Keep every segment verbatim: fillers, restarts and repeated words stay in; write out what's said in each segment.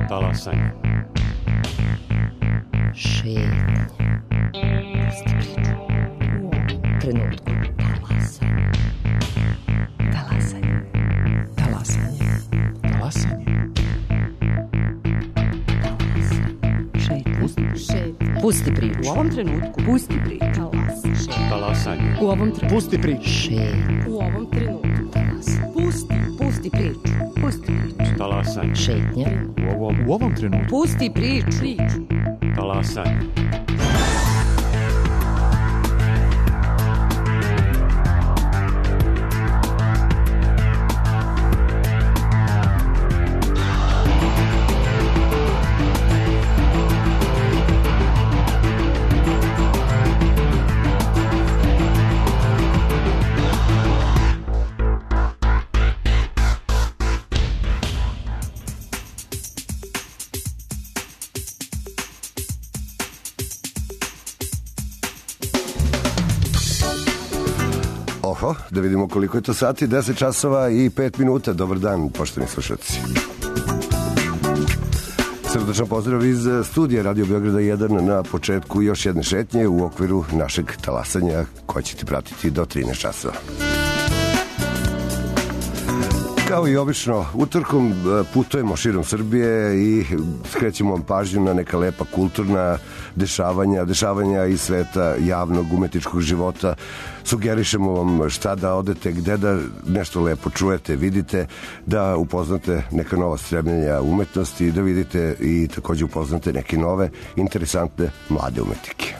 Talasanje. Šetnje. Pusti priču. U ovom trenutku. Talasanje. Talasanje. Talasanje. Talasanje. Šetnje. Pusti priču. U ovom trenutku. Pusti priču. Talasanje. U ovom trenutku. Pusti priču. Šetnje. U ovom trenutku. Talasanje. Pusti. Pusti priču. Pusti priču. Talasanje. Šetnje. U ovom, U ovom trenutku. Pusti priču. Priču. talasanje. Oho, da vidimo koliko je to sati, deset časova i pet minuta. Dobar dan, poštovani slušalci. Srdačan pozdrav iz studija Radio Beograda jedan na početku još jedne šetnje u okviru našeg talasanja koje ćete pratiti do trinaest časova. Kao i obično, utorkom putujemo širom Srbije i skrećemo vam pažnju na neka lepa kulturna dešavanja, dešavanja iz sveta javnog umetničkog života. Sugerišemo vam šta da odete, gde da nešto lepo čujete, vidite, da upoznate neka nova stremljenja umetnosti, da vidite i takođe upoznate neke nove, interesantne mlade umetnike.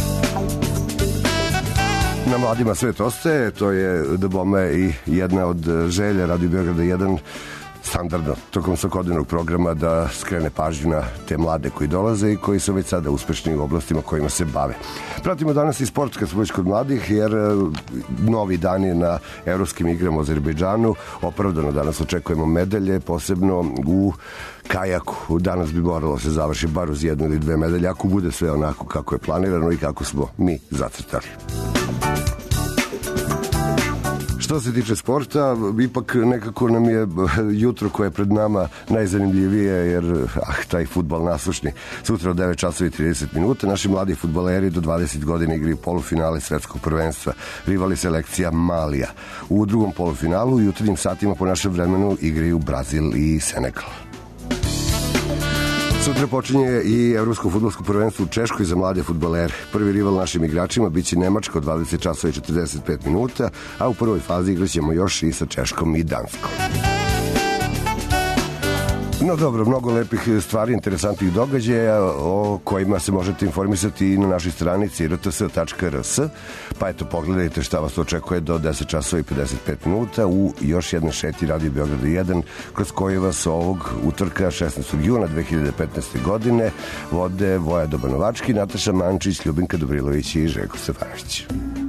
Na mladima svet ostaje, to je da bome i jedna od želja Radio Beograda jedan, standardno tokom svakodnevnog programa, da skrene pažnju na te mlade koji dolaze i koji su već sada uspešni u oblastima kojima se bave. Pratimo danas i sport kad smo već kod mladih, jer novi dan je na evropskim igrama u Azerbejdžanu. Opravdano danas očekujemo medalje, posebno u kajaku. Danas bi moralo se završi bar uz jednu ili dve medalje, ako bude sve onako kako je planirano i kako smo mi zacrtali. Što se tiče sporta, ipak nekako nam je jutro koje je pred nama najzanimljivije, jer ah, taj fudbal nasušni. Sutra od devet časova i trideset minuta naši mladi fudbaleri do dvadeset godina igraju polufinale svetskog prvenstva. Rivali selekcija Malija. U drugom polufinalu jutarnjim satima po našem vremenu igraju Brazil i Senegal. Sutra počinje i Evropsko fudbalsko prvenstvo u Češkoj za mlade fudbalere. Prvi rival našim igračima biće Nemačka od dvadeset časova i četrdeset pet minuta, a u prvoj fazi igraćemo još i sa Češkom i Danskom. No dobro, mnogo lepih stvari, interesantnih događaja o kojima se možete informisati i na našoj stranici r t s tačka r s, pa eto pogledajte šta vas očekuje do deset časova i pedeset pet minuta u još jedne šeti Radio Beograda jedan, kroz koje vas ovog utorka šesnaestog juna dve hiljade petnaeste. godine vode Voja Dobanovački, Nataša Mančić, Ljubinka Dobrilović i Željko Stefanović.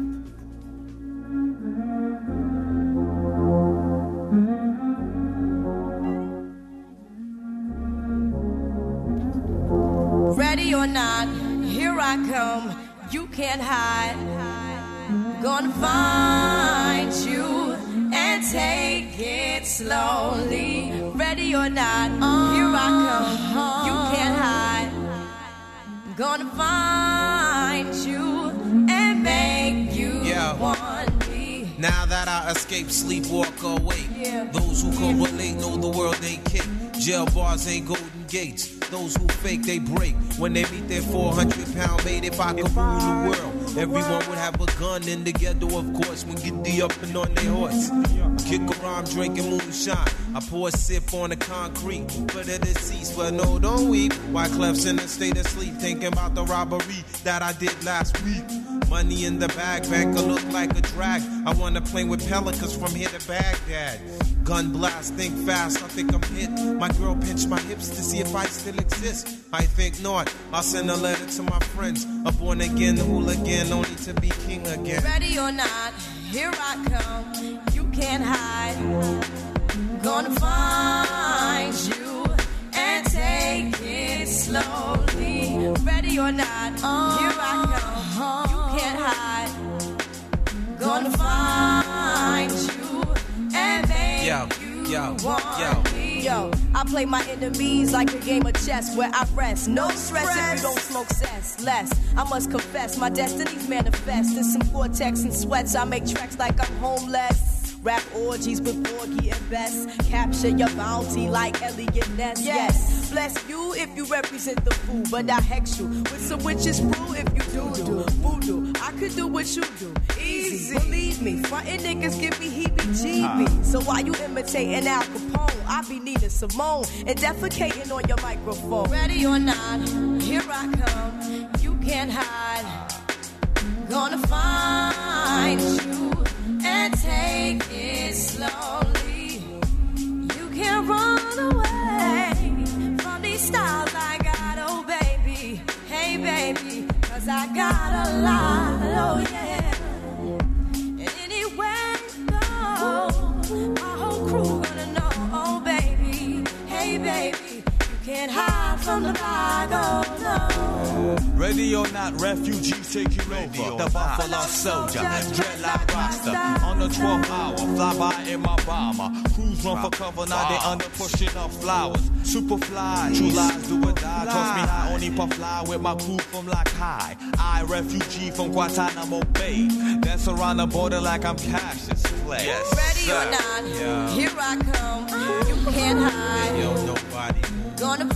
Ready or not, here I come, you can't hide. Gonna find you and take it slowly. Ready or not, here I come, you can't hide. Gonna find you and make you yeah. want me. Now that I escape, sleep, walk away. Yeah. Those who correlate know the world ain't kick. Jail bars ain't golden gates. Those who fake, they break. When they meet their four hundred pound mate, if I could rule the world, everyone would have a gun in the ghetto, of course, when get the up and on their horse. Kick around drinking moonshine. I pour a sip on the concrete for the deceased, but no, don't weep. Why Clef's in a state of sleep, thinking about the robbery that I did last week. Money in the bag, banker look like a drag. I wanna play with pelicans from here to Baghdad. Gun blast, think fast, I think I'm hit. My girl pinched my hips to see if I still exist. I think not. I'll send a letter to my friends. A born again hooligan, only to be king again. Ready or not, here I come. You can't hide. Gonna find you and take it slowly. Ready or not, here I come. You can't hide. Gonna find you and make yo, you yo, want yo. me. yo, I play my enemies like a game of chess where I rest. No stress if you don't smoke cess. Less, I must confess, my destiny's manifest. In some vortex and sweats, I make tracks like I'm homeless. Rap orgies with Porgy and Bess. Capture your bounty like Elliot Ness. Yes, bless you if you represent the fool, but I hex you with some witches brew if you do do voodoo. I could do what you do, easy. Believe me, frontin' niggas give me heebie-jeebie. So while you imitating Al Capone, I be Nina Simone and defecating on your microphone. Ready or not, here I come. You can't hide. Gonna find you and take it slowly. You can't run away from these styles I got, oh baby. Hey baby, cause I got a lot, oh yeah. And anywhere you go, my whole crew gonna know, oh baby. Hey baby, you can't hide from the bag, oh no. Ready or not, refugees taking over. The Buffalo Soldier, dreadlock roster. On the twelfth hour, fly by in my bomber. Crews run for cover, now they under pushing up flowers. Super fly, true lies do or die. Toss me high, only puff fly with my crew from like high. I, refugee from Guantanamo Bay. Dance around the border like I'm Cassius Clay. Yes, ready sir. or not, yeah. Here I come. You can't hide. Yo, nobody. Gonna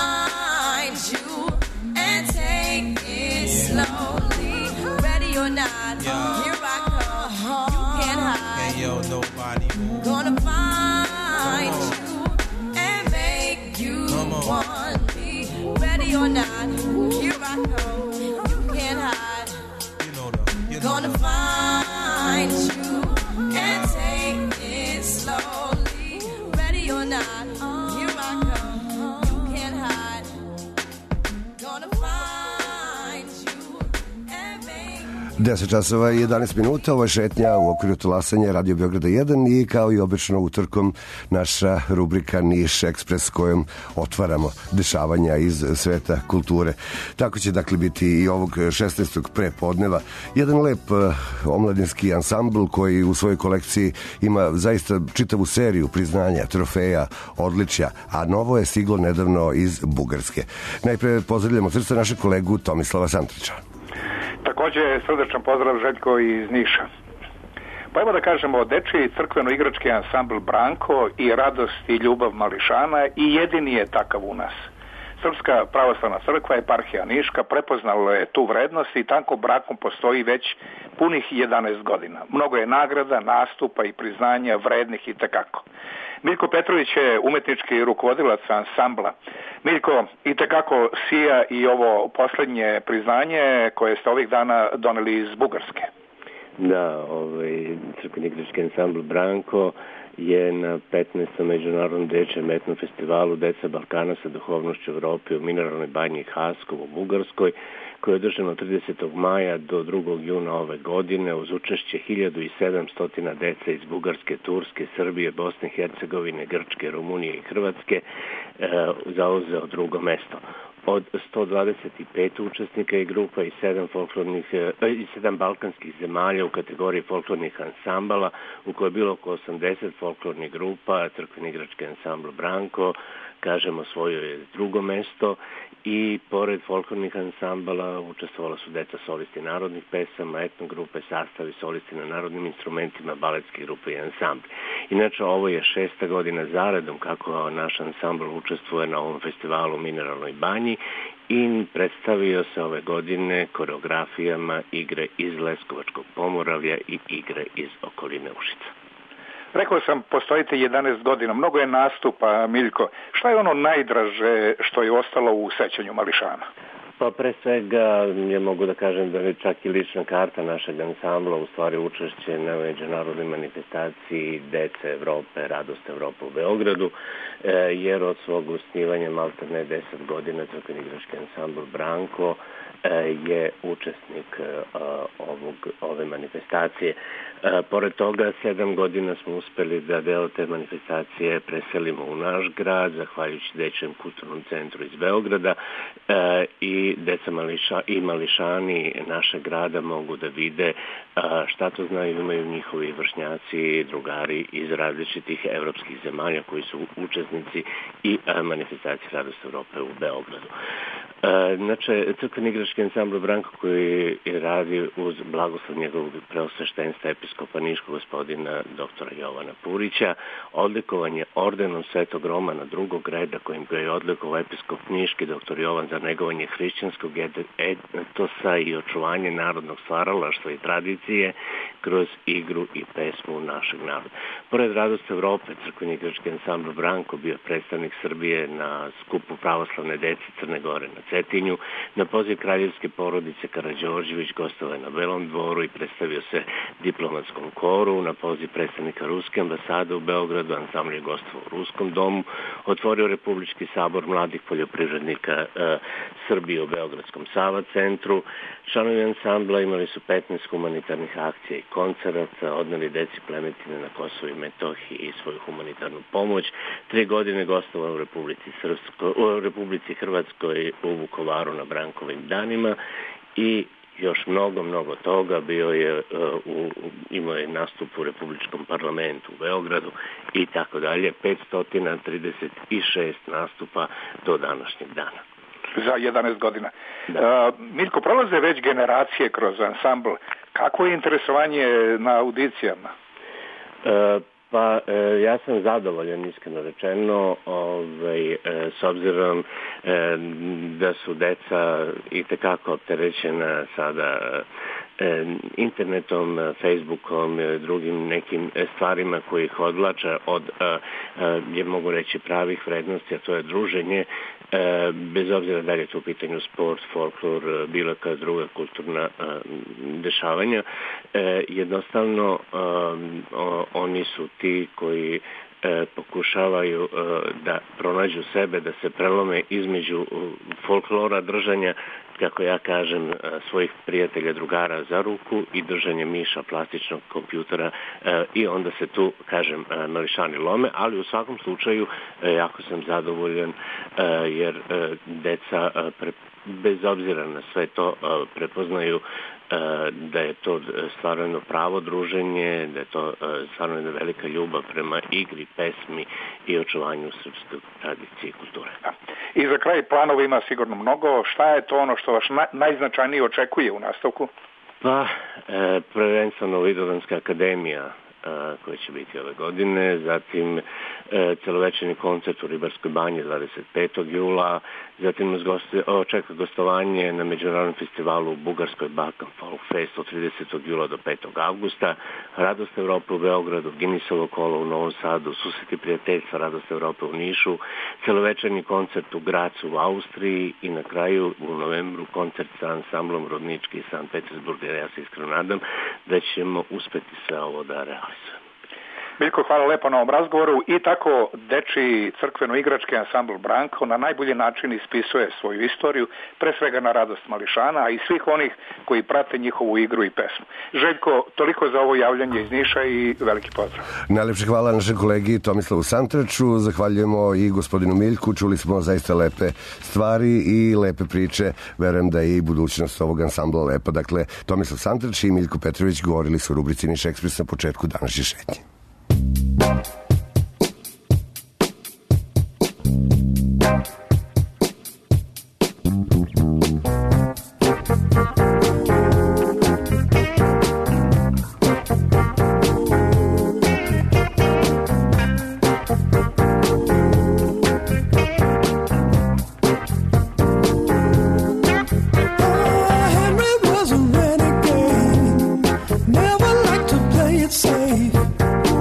find you and take it slowly. Ready or not, yeah. Here I come. You can't hide. Hey, yo, nobody. Gonna find you and make you want me. Ready or not, here I come. You can't hide. You know the, you know Gonna the. find you and take it slowly. Ready or not, here I come. You can't hide. Gonna find you and make deset časova i jedanaest minuta, ovo je šetnja u okviru talasanja Radio Beograda jedan i kao i obično utorkom naša rubrika Niš Ekspres kojom otvaramo dešavanja iz sveta kulture. Tako će dakle biti i ovog šesnaestog prepodneva. Jedan lep omladinski ansambl koji u svojoj kolekciji ima zaista čitavu seriju priznanja, trofeja, odličja, a novo je stiglo nedavno iz Bugarske. Najpre pozdravljamo srca našeg kolegu Tomislava Santrića. Takođe, srdečan pozdrav Željko iz Niša. Pa evo da kažemo, dečiji crkveno-igrački ansambl Branko i Radost i ljubav mališana i jedini je takav u nas. Srpska pravoslavna crkva, eparhija Niška, prepoznala je tu vrednost i tako Brankom postoji već punih jedanaest godina. Mnogo je nagrada, nastupa i priznanja vrednih i tekako. Miljko Petrović je umetnički rukovodilac ansambla. Miljko, i tekako sija i ovo poslednje priznanje koje ste ovih dana doneli iz Bugarske. Da, ovaj crkveno-igrački ansambl Branko je na petnaestom međunarodnom dečjem etno festivalu Deca Balkana sa duhovnošću Evrope u Mineralnoj banji Haskov u Bugarskoj, koje je održano od tridesetog maja do drugog juna ove godine uz učešće hiljadu sedamsto dece iz Bugarske, Turske, Srbije, Bosne i Hercegovine, Grčke, Rumunije i Hrvatske, e, zauzeo drugo mesto. Od sto dvadeset pet učesnika i grupa i sedam folklornih i sedam balkanskih zemalja u kategoriji folklornih ansambala, u kojoj je bilo oko osamdeset folklornih grupa, crkveno-igrački ansambl Branko, kažemo, svoje je drugo mesto i pored folklornih ansambala učestvovala su deca solisti narodnih pesama, etnogrupe, sastavi solisti na narodnim instrumentima, baletske grupe i ansambli. Inače, ovo je šesta godina zaredom kako naš ansambl učestvuje na ovom festivalu u Mineralnoj banji i predstavio se ove godine koreografijama igre iz Leskovačkog Pomoravlja i igre iz okoline Užica. Rekao sam, postojite jedanaest godina, mnogo je nastupa, Miljko. Šta je ono najdraže što je ostalo u sećanju mališana? Pa pre svega ja mogu da kažem da je čak i lična karta našeg ansambla u stvari učešće na međunarodnoj manifestaciji Dece Evrope, Radost Evrope u Beogradu, jer od svog osnivanja malta ne deset godina crkveno-igrački ansambl Branko je učesnik ovog, ove manifestacije. Pored toga, sedam godina smo uspeli da deo te manifestacije preselimo u naš grad, zahvaljujući Dečjem kulturnom centru iz Beograda, i deca mališa, i mališani našeg grada mogu da vide šta to znaju, imaju njihovi vršnjaci i drugari iz različitih evropskih zemalja koji su učesnici i manifestacije Radost Evrope u Beogradu. Znači, crkveni igrački ansambl Branko koji radi uz blagoslov njegovog preosveštenstva episkopa Niškog gospodina doktora Jovana Purića, odlikovan je ordenom Svetog Romana drugog reda kojim ga je odlikovao episkop Niški doktor Jovan za negovanje hrišćanskog etosa i očuvanje narodnog stvaralaštva i tradicije kroz igru i pesmu našeg naroda. Pored Radost Evrope, crkveni igrački ansambl Branko bio predstavnik Srbije na skupu pravoslavne dece Crne Gore na Cetinju. Na poziv kraljevske porodice Karađorđević gostovao je na Belom dvoru i predstavio se diplomatskom koru. Na poziv predstavnika Ruske ambasade u Beogradu ansambl je gostovao u Ruskom domu. Otvorio Republički sabor mladih poljoprivrednika e, Srbije u Beogradskom Sava centru. Članovi ansambla imali su petnaest humanitarnih akcija i koncerata, odneli deci Plemetine na Kosovo i Metohiji i svoju humanitarnu pomoć. Tri godine gostovao u Republici, Srpsko, u Republici Hrvatskoj u Vukovaru na Brankovim danima i još mnogo, mnogo toga. Bio je, u, imao je nastup u Republičkom parlamentu u Beogradu i tako dalje. petsto trideset šest nastupa do današnjeg dana. Za jedanaest godina. Da. Uh, Miljko, prolaze već generacije kroz ansambl. Kako je interesovanje na audicijama? Uh, Pa e, ja sam zadovoljan, iskreno rečeno, ovaj, e, s obzirom e, da su deca itekako opterećena sada e, internetom, Facebookom, drugim nekim stvarima koji ih odvlače od, e, e, je mogu reći, pravih vrednosti, a to je druženje, e, bez obzira da li je to u pitanju sport, folklor, bilo kao druga kulturna e, dešavanja. E, jednostavno, e, o, oni su ti koji e, pokušavaju e, da pronađu sebe, da se prelome između folklora, držanja, kako ja kažem, svojih prijatelja, drugara za ruku i držanje miša, plastičnog kompjutera e, i onda se tu, kažem, mališani lome, ali u svakom slučaju e, jako sam zadovoljan e, jer e, deca e, pre, bez obzira na sve to e, prepoznaju da je to stvarno pravo druženje, da je to stvarno jedna velika ljubav prema igri, pesmi i očuvanju srpske tradicije i kulture. I za kraj planova ima sigurno mnogo. Šta je to ono što vas na, najznačajnije očekuje u nastavku? Pa, e, prvenstveno Vidovanska akademija koji će biti ove godine, zatim e, celovečerni koncert u Ribarskoj banji dvadeset petog jula, zatim nas gosti, očeka gostovanje na međunarodnom festivalu u Bugarskoj Balkan Folk Fest od tridesetog jula do petog avgusta, Radost Evrope u Beogradu, Guinnessovo kolo u Novom Sadu, Susreti prijateljstva Radost Evrope u Nišu, celovečerni koncert u Gracu u Austriji i na kraju u novembru koncert sa ansamblom Rodnički iz Sankt Petersburga, jer ja se iskreno nadam da ćemo uspeti sve ovo da realizujemo. Miljko, hvala lepo na ovom razgovoru i tako dečiji crkveno-igrački ansambl Branko na najbolji način ispisuje svoju istoriju, pre svega na radost mališana, a i svih onih koji prate njihovu igru i pesmu. Željko, toliko za ovo javljanje iz Niša i veliki pozdrav. Najlepše hvala našem kolegi Tomislavu Santraču, zahvaljujemo i gospodinu Miljku, čuli smo zaista lepe stvari i lepe priče, verujem da je i budućnost ovog ansambla lepa. Dakle, Tomislav Santrač i Miljko Petrović govorili su u rubrici Niš Ekspres na početku današnje šetnje. Never liked to play it safe.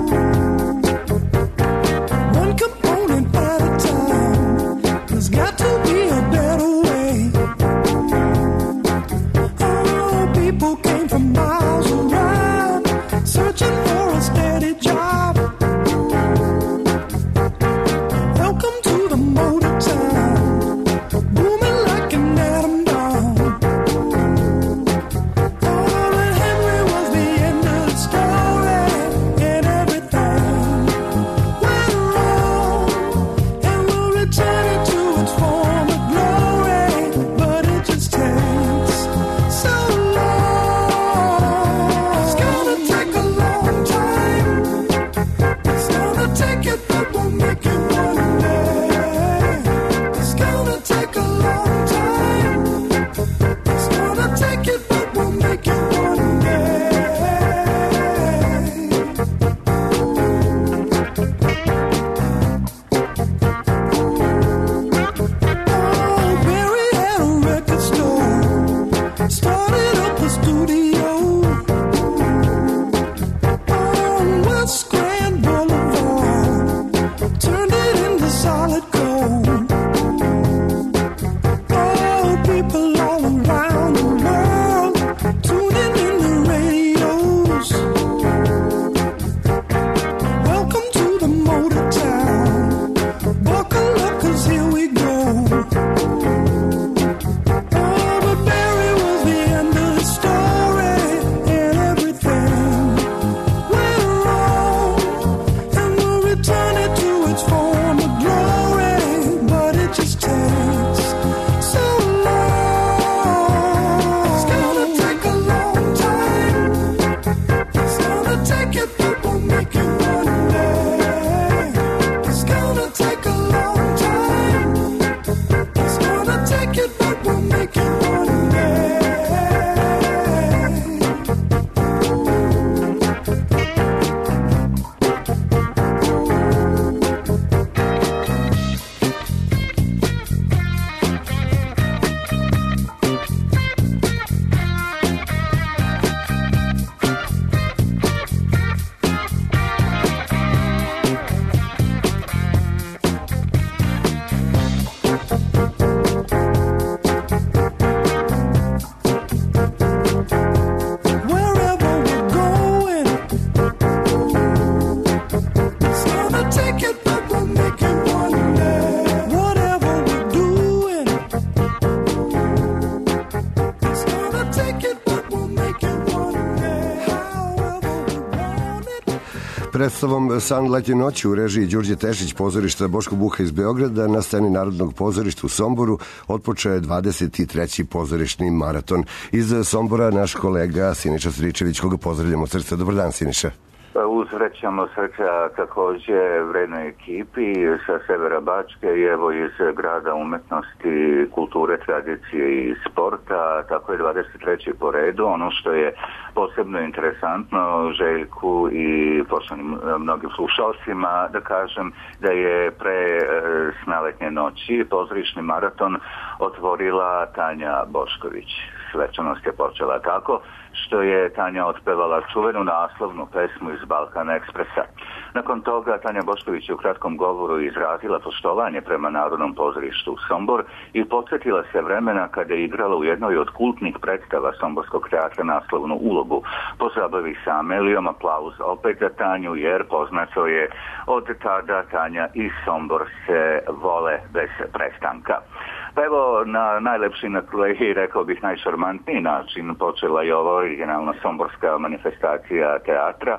predstavom San letnje noći u režiji Đurđe Tešić pozorišta Boško Buha iz Beograda na sceni Narodnog pozorišta u Somboru otpočeo je dvadeset treći pozorišni maraton. Iz Sombora naš kolega Siniša Stričević, koga pozdravljamo srce. Dobar dan, Siniša. Uzvrećamo srca takođe vrednoj ekipi sa severa Bačke i evo iz grada umetnosti, kulture, tradicije i sporta. Tako je dvadeset treći po redu. Ono što je posebno interesantno Željku i poštovanim mnogim slušalcima da kažem da je pre snaletnje noći pozorišni maraton otvorila Tanja Bošković. Svečanost je počela tako što je Tanja otpevala čuvenu naslovnu pesmu iz Balkana Ekspresa. Nakon toga Tanja Bošković je u kratkom govoru izrazila poštovanje prema Narodnom pozorištu Sombor i podsjetila se vremena kada je igrala u jednoj od kultnih predstava Somborskog teatra naslovnu ulogu. Pozabavi sa Amelijom, aplauz opet za Tanju jer poznato je od tada Tanja i Sombor se vole bez prestanka. Pa evo, na najlepši, na koji rekao bih najšarmantniji način počela je ova originalna somborska manifestacija teatra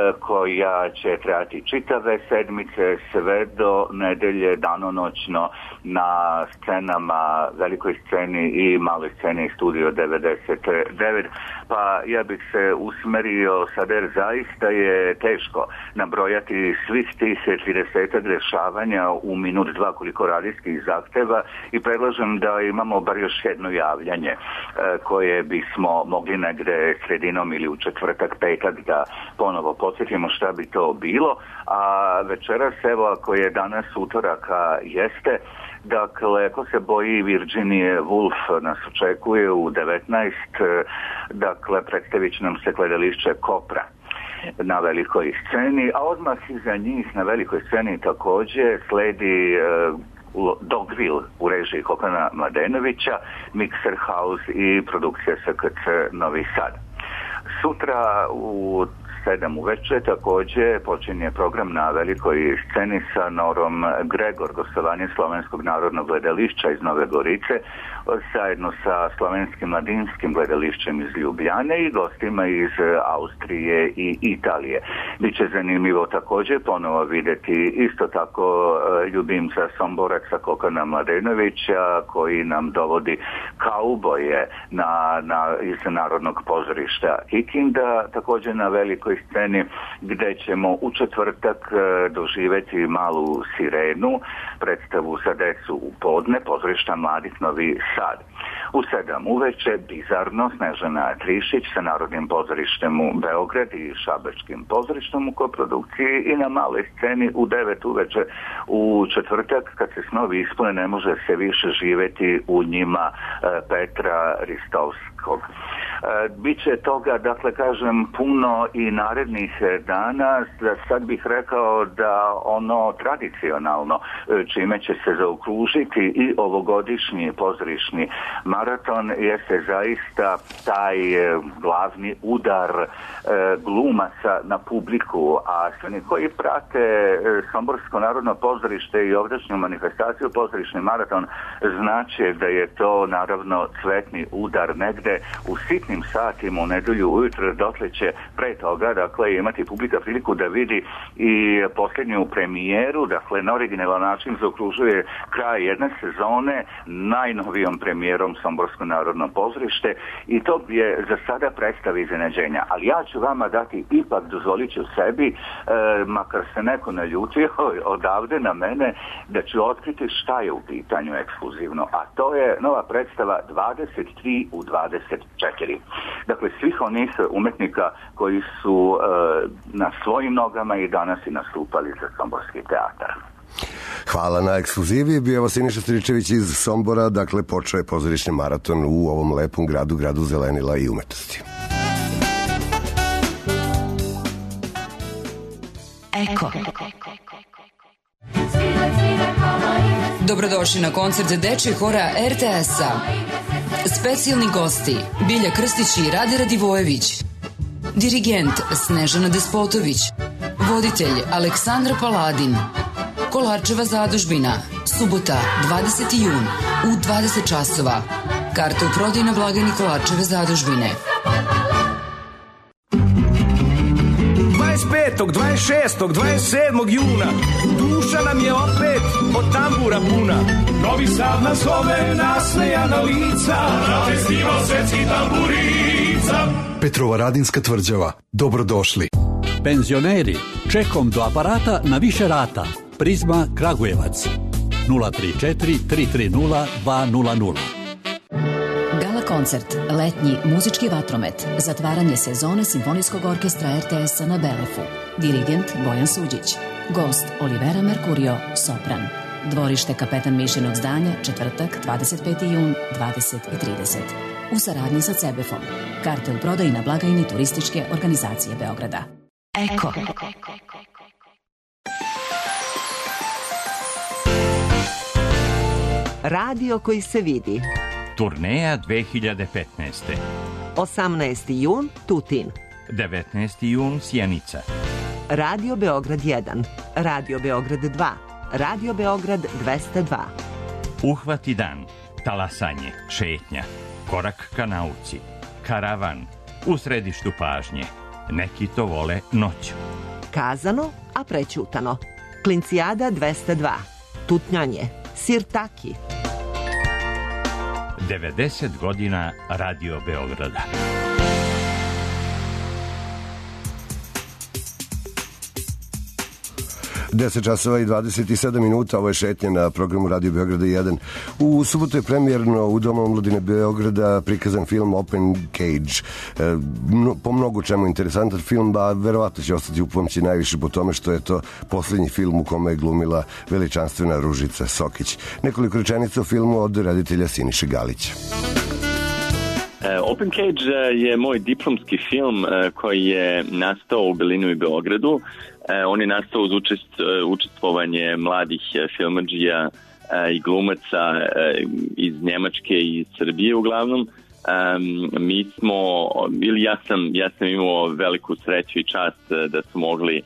koja će trajati čitave sedmice sve do nedelje danonoćno na scenama, velikoj sceni i maloj sceni Studio devedeset devet. Pa ja bih se usmerio sad jer zaista je teško nabrojati svih tih trideset dešavanja u minut dva koliko radijskih zahteva i predlažem da imamo bar još jedno javljanje koje bismo mogli negde sredinom ili u četvrtak, petak da ponovo podsjetimo šta bi to bilo, a večeras, evo ako je danas utorak, a jeste, dakle, ko se boji Virginije Woolf nas očekuje u devetnaest, dakle, predstavit će nam se gledališće Kopra na velikoj sceni, a odmah iza njih na velikoj sceni takođe sledi uh, Dogville u režiji Kokana Mladenovića, Mixer House i produkcija S K C Novi Sad. Sutra u sedam uveče takođe počinje program na velikoj sceni sa Norom Gregor, gostovanje Slovenskog narodnog gledališća iz Nove Gorice, zajedno sa Slovenskim mladinskim gledališćem iz Ljubljane i gostima iz Austrije i Italije. Biće zanimljivo takođe ponovo videti isto tako ljubimca Somboraca Kokana Mladenovića koji nam dovodi kauboje na, na, iz Narodnog pozorišta Kikinda, takođe na velikoj sceni gde ćemo u četvrtak doživeti Malu sirenu, predstavu za decu u podne, pozorišta Mladih Novi Sad. U sedam uveče bizarno Snežana Trišić sa Narodnim pozorištem u Beograd i Šabačkim pozorištem u koprodukciji i na maloj sceni u devet uveče u četvrtak kad se snovi ispune ne može se više živeti u njima Petra Ristovskog. Biće toga, dakle kažem, puno i narednih dana. Sad bih rekao da ono tradicionalno čime će se zaokružiti i ovogodišnji pozorišni maraton jeste zaista taj glavni udar glumaca na publiku, a svi koji prate Somborsko narodno pozorište i ovdašnju manifestaciju pozorišni maraton znači da je to naravno cvetni udar negde u sitnim satima u nedelju ujutro, dotle će pre toga dakle imati publika priliku da vidi i posljednju premijeru, dakle na originalan način zaokružuje kraj jedne sezone najnovijom premijerom Somborsko narodno pozorište i to je za sada predstava iznenađenja, ali ja ću vama dati ipak, dozvolit ću sebi, e, makar se neko naljutio odavde na mene, da ću otkriti šta je u pitanju ekskluzivno, a to je nova predstava dvadeset tri u dvadeset četiri. Dakle, svih onih umetnika koji su e, na svojim nogama i danas i nastupali za Somborski teatar. Hvala na ekskluzivi. Bio vas Siniša Stričević iz Sombora. Dakle, počeo je pozorišni maraton u ovom lepom gradu, gradu zelenila i umetnosti. Eko. Dobrodošli na koncert dečjeg hora er te es-a. Specijalni gosti Bilja Krstić i Rade Radivojević. Dirigent Snežana Despotović. Voditelj Aleksandra Paladin. Kolarčeva zadužbina. Subota, dvadeseti jun u dvadeset časova. Karte u prodaju na blagajni Kolarčeve zadužbine. dvadeset pet petog, dvadeset šestog, dvadeset sedmog juna duša nam je opet od tambura puna. Novi Sad nas zove, nasmejana lica, na festival svetskih tamburica. Petrovaradinska tvrđava. Dobrodošli. Penzioneri, čekom do aparata na više rata. Prizma Kragujevac. nula tri četiri, tri tri nula, dva nula nula. Gala koncert, letnji muzički vatromet, zatvaranje sezone Simfonijskog orkestra er te es-a na Belefu. Dirigent Bojan Suđić. Gost Olivera Mercurio, sopran. Dvorište Kapetan Mišljenog zdanja, četvrtak, dvadeset peti jun, dvadeset i trideset. U saradnji sa Cebefom. Karte u prodaji na blagajni Turističke organizacije Beograda. Eko. Radio koji se vidi. Turneja dve hiljade petnaeste. osamnaesti jun, Tutin. devetnaesti jun, Sjenica. Radio Beograd jedan, Radio Beograd dva, Radio Beograd dvesta dva. Uhvati dan, talasanje, šetnja, korak ka nauci, karavan, u središtu pažnje. Neki to vole noću. Kazano, a prećutano. Klincijada dvesta dva. Tutnjanje, sirtaki. devedeset godina Radio Beograda. deset časova i dvadeset sedam minuta, ovo je šetnja na programu Radio Beograda jedan. U subotu je premijerno u Domu omladine Beograda prikazan film Open Cage. E, mno, po mnogo čemu interesantan film, a verovatno će ostati upamćen najviše po tome što je to posljednji film u kome je glumila veličanstvena Ružica Sokić. Nekoliko rečenica o filmu od reditelja Siniše Galića. Open Cage je moj diplomski film koji je nastao u Berlinu i Beogradu. On je nastao uz učest, učestvovanje mladih filmadžija i glumaca iz Njemačke i Srbije uglavnom. Mi smo, ili ja sam, ja sam imao veliku sreću i čast da su mogli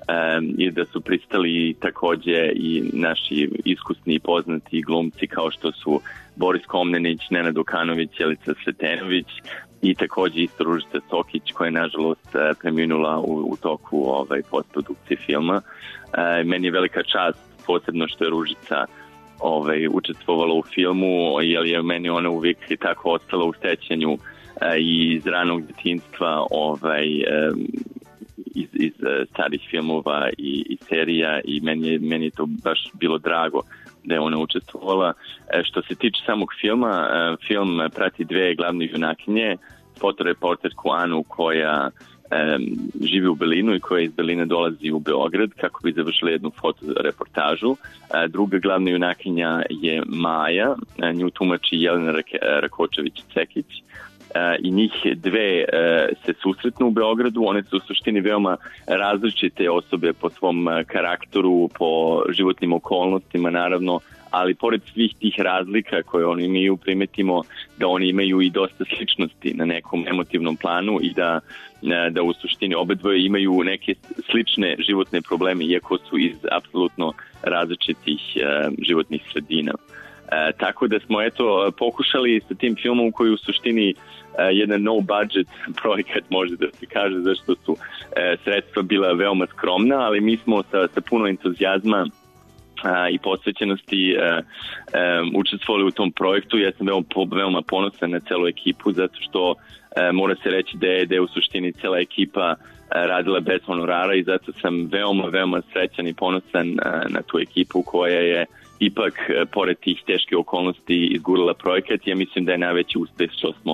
i da su pristali takođe i naši iskusni i poznati glumci kao što su Boris Komnenić, Nenad Okanović, Jelica Sretenović i takođe isto Ružica Sokić koja je nažalost preminula u, u toku ovaj, postprodukcije filma. E, meni je velika čast, posebno što je Ružica ovaj, učestvovala u filmu, jer je meni ona uvijek tako ostala u sećanju e, i iz ranog djetinjstva ovaj, e, iz, iz starih filmova i, i serija i meni je, meni je to baš bilo drago da je ona učestvovala. E, što se tiče samog filma, e, film prati dve glavne junakinje, fotoreporterku Anu koja e, živi u Berlinu i koja iz Berlina dolazi u Beograd kako bi završila jednu fotoreportažu. E, druga glavna junakinja je Maja, e, nju tumači Jelena Rakočević-Cekić. Uh, i njih dve uh, se susretnu u Beogradu. One su u suštini veoma različite osobe po svom uh, karakteru, po životnim okolnostima naravno, ali pored svih tih razlika koje oni imaju, primetimo da oni imaju i dosta sličnosti na nekom emotivnom planu i da, uh, da u suštini obe dvoje imaju neke slične životne probleme, iako su iz apsolutno različitih uh, životnih sredina. E, tako da smo eto pokušali sa tim filmom koji u suštini e, jedan no budget projekat može da se kaže, zašto su e, sredstva bila veoma skromna, ali mi smo sa, sa puno entuzijazma a, i posvećenosti e, e, učestvovali u tom projektu. Ja sam veoma, veoma ponosan na celu ekipu zato što e, mora se reći da je, da je u suštini cela ekipa radila bez honorara i zato sam veoma, veoma srećan i ponosan na tu ekipu koja je ipak, pored tih teške okolnosti, izgurala projekat. Ja mislim da je najveći uspeh što smo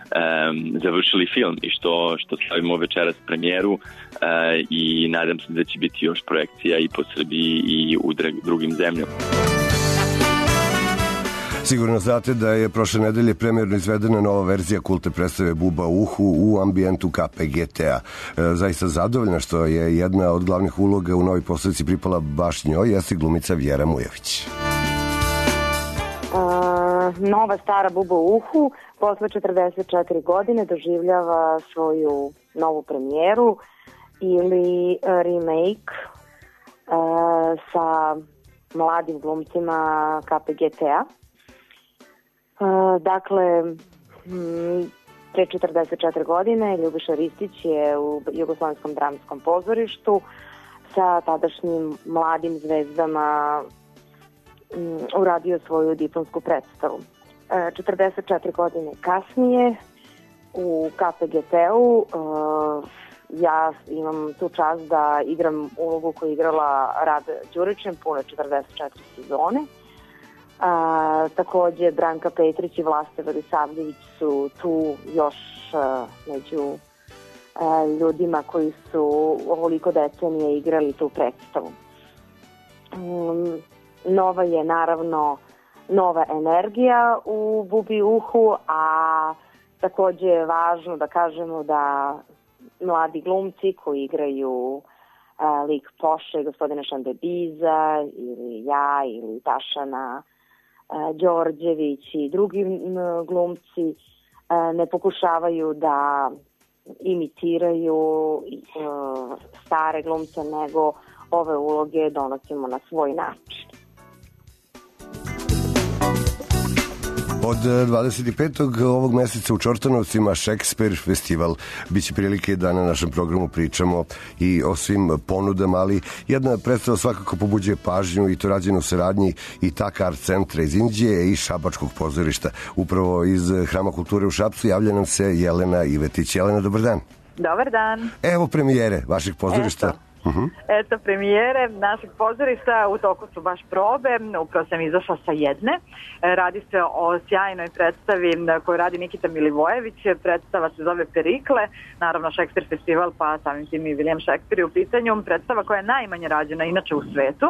um, završili film i što, što slavimo večeras premijeru uh, i nadam se da će biti još projekcija i po Srbiji i u drugim zemljama. Sigurno znate da je prošle nedelje premijerno izvedena nova verzija kulte predstave Buba u uhu u ambijentu K P G T-a. Zaista zadovoljna što je jedna od glavnih uloga u novoj postavici pripala baš njoj, jeste glumica Vjera Mujović. Uh, nova stara Buba u uhu posle četrdeset četiri godine doživljava svoju novu premijeru ili remake uh, sa mladim glumcima K P G T-a. Uh, dakle, m, Pre četrdeset četiri godine Ljubiša Ristić je u Jugoslovenskom dramskom pozorištu sa tadašnjim mladim zvezdama um, uradio svoju diplomsku predstavu. E, četrdeset četiri godine kasnije u K P G T-u uh, ja imam tu čast da igram ulogu koju je igrala Rada Đurićem pune četrdeset četiri sezone. A, takođe Branka Petrić i Vlasta Velisavljević su tu još a, među a, ljudima koji su ovoliko decenije igrali tu predstavu. Um, nova je naravno nova energija u Bubi uhu, a takođe je važno da kažemo da mladi glumci koji igraju a, lik Poše, gospodina Šandebiza ili ja ili Tašana a, Đorđević i drugi m, glumci a, ne pokušavaju da imitiraju a, stare glumce, nego ove uloge donosimo na svoj način. Od dvadeset petog ovog meseca u Čortanovcima Šekspir festival. Biće prilike da na našem programu pričamo i o svim ponudama, ali jedna predstava svakako pobuđuje pažnju i to rađeno u saradnji i Taka Art centra iz Indije i Šabačkog pozorišta. Upravo iz Hrama kulture u Šapcu javlja nam se Jelena Ivetić. Jelena, dobar dan. Dobar dan. Evo premijere vašeg pozorišta. Eto. Uh-huh. Eto, premijere našeg pozorišta, u toku su baš probe, upravo sam izašla sa jedne. Radi se o sjajnoj predstavi koju radi Nikita Milivojević, predstava se zove Perikle, naravno Šekspir festival, pa samim tim i William Shakespeare u pitanju, predstava koja je najmanje rađena inače u svetu.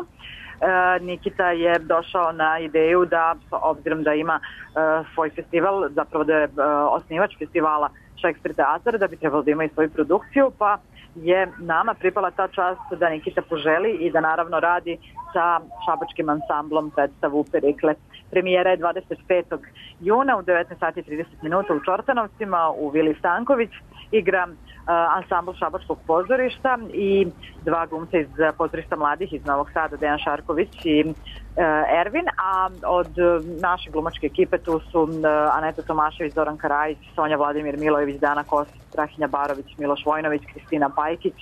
E, Nikita je došao na ideju da, obzirom da ima e, svoj festival, zapravo da je e, osnivač festivala Šekspir teatar, da bi trebalo da ima i svoju produkciju, pa je nama pripala ta čast da Nikita poželi i da naravno radi sa šabačkim ansamblom predstavu Perikle. Premijera je dvadeset petog juna u devetnaest sati i trideset minuta u Čortanovcima u Vili Stanković. Igra uh, ansambl Šabačkog pozorišta i dva glumca iz pozorišta mladih iz Novog Sada, Dejan Šarković i uh, Ervin, a od uh, naše glumačke ekipe tu su uh, Aneta Tomašević, Zoran Karajić, Sonja Vladimir Milojević, Dana Kost, Strahinja Barović, Miloš Vojnović, Kristina Pajkić.